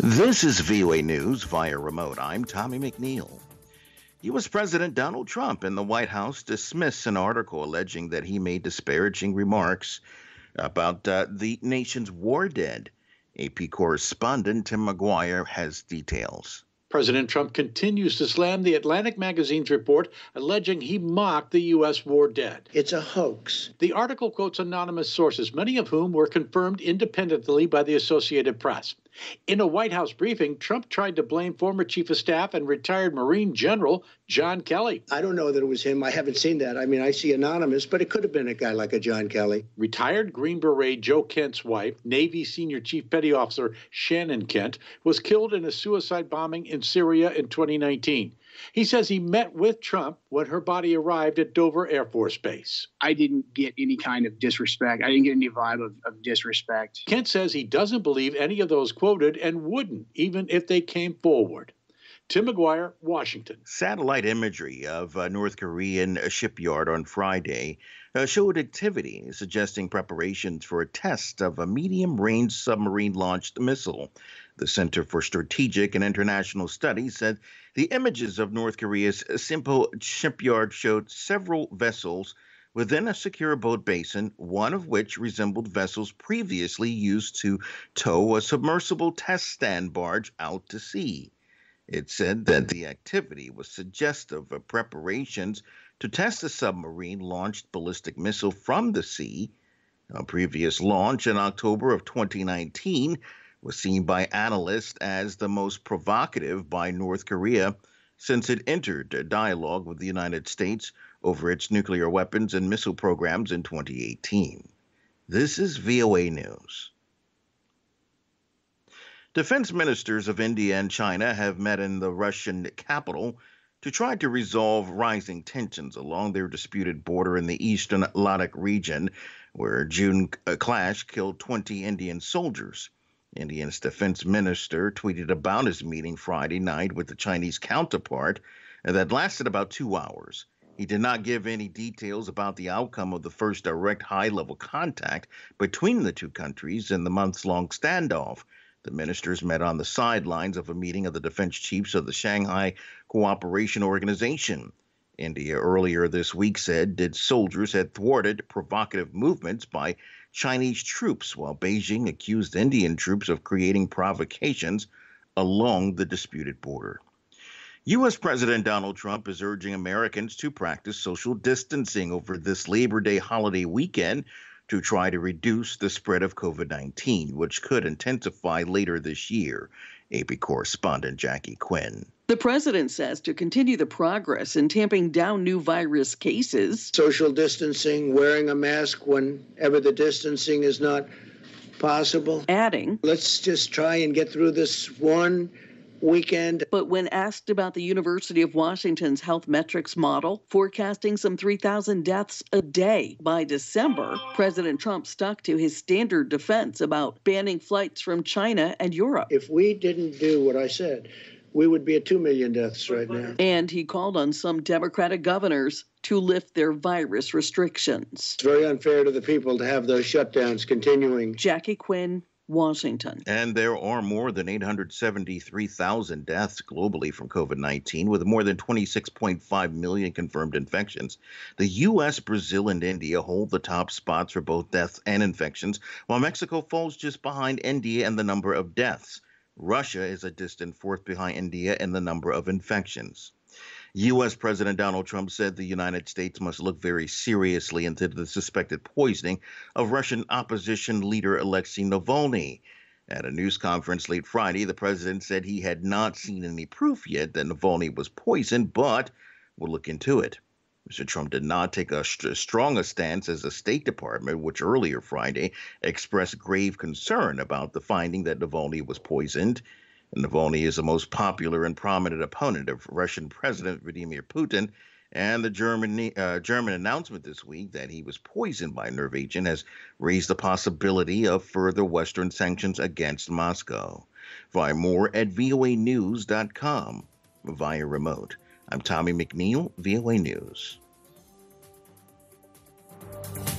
This is VOA News via remote. I'm Tommy McNeil. U.S. President Donald Trump and the White House dismissed an article alleging that he made disparaging remarks about the nation's war dead. AP correspondent Tim McGuire has details. President Trump continues to slam the Atlantic magazine's report alleging he mocked the U.S. war dead. It's a hoax. The article quotes anonymous sources, many of whom were confirmed independently by the Associated Press. In a White House briefing, Trump tried to blame former Chief of Staff and retired Marine General John Kelly. I don't know that it was him. I haven't seen that. I mean, I see anonymous, but it could have been a guy like a John Kelly. Retired Green Beret Joe Kent's wife, Navy Senior Chief Petty Officer Shannon Kent, was killed in a suicide bombing in Syria in 2019. He says he met with Trump when her body arrived at Dover Air Force Base. I didn't get any kind of disrespect. I didn't get any vibe of disrespect. Kent says he doesn't believe any of those quoted and wouldn't, even if they came forward. Tim McGuire, Washington. Satellite imagery of a North Korean shipyard on Friday showed activity suggesting preparations for a test of a medium-range submarine-launched missile. The Center for Strategic and International Studies said the images of North Korea's Sinpo shipyard showed several vessels within a secure boat basin, one of which resembled vessels previously used to tow a submersible test stand barge out to sea. It said that the activity was suggestive of preparations to test a submarine-launched ballistic missile from the sea. A previous launch in October of 2019 was seen by analysts as the most provocative by North Korea since it entered a dialogue with the United States over its nuclear weapons and missile programs in 2018. This is VOA News. Defense ministers of India and China have met in the Russian capital to try to resolve rising tensions along their disputed border in the eastern Ladakh region, where a June clash killed 20 Indian soldiers. India's defense minister tweeted about his meeting Friday night with the Chinese counterpart that lasted about 2 hours. He did not give any details about the outcome of the first direct high-level contact between the two countries in the months-long standoff. The ministers met on the sidelines of a meeting of the defense chiefs of the Shanghai Cooperation Organization. India earlier this week said its soldiers had thwarted provocative movements by Chinese troops, while Beijing accused Indian troops of creating provocations along the disputed border. U.S. President Donald Trump is urging Americans to practice social distancing over this Labor Day holiday weekend to try to reduce the spread of COVID-19, which could intensify later this year. AP correspondent Jackie Quinn. The president says to continue the progress in tamping down new virus cases. Social distancing, wearing a mask whenever the distancing is not possible. Adding, let's just try and get through this one weekend. But when asked about the University of Washington's health metrics model, forecasting some 3,000 deaths a day by December, President Trump stuck to his standard defense about banning flights from China and Europe. If we didn't do what I said, we would be at 2 million deaths right now. And he called on some Democratic governors to lift their virus restrictions. It's very unfair to the people to have those shutdowns continuing. Jackie Quinn, Washington. And there are more than 873,000 deaths globally from COVID-19, with more than 26.5 million confirmed infections. The U.S., Brazil, and India hold the top spots for both deaths and infections, while Mexico falls just behind India in the number of deaths. Russia is a distant fourth behind India in the number of infections. U.S. President Donald Trump said the United States must look very seriously into the suspected poisoning of Russian opposition leader Alexei Navalny. At a news conference late Friday, the president said he had not seen any proof yet that Navalny was poisoned, but will look into it. Mr. Trump did not take as strong a stance as the State Department, which earlier Friday expressed grave concern about the finding that Navalny was poisoned. Navalny is the most popular and prominent opponent of Russian President Vladimir Putin, and the German announcement this week that he was poisoned by a nerve agent has raised the possibility of further Western sanctions against Moscow. Find more at voanews.com via remote. I'm Tommy McNeil, VOA News.